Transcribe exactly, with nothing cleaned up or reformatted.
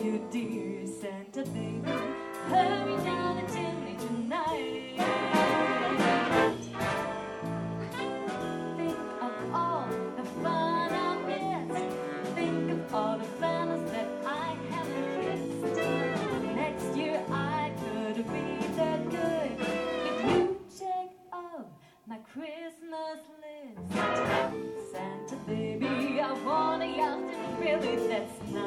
you, dear Santa baby, hurry down the chimney tonight. Think of all the fun I've missed. Think of all the fellas that I haven't kissed. Next year I could be that good if you check off my Christmas list. Santa baby, I want a yacht and really that's nice.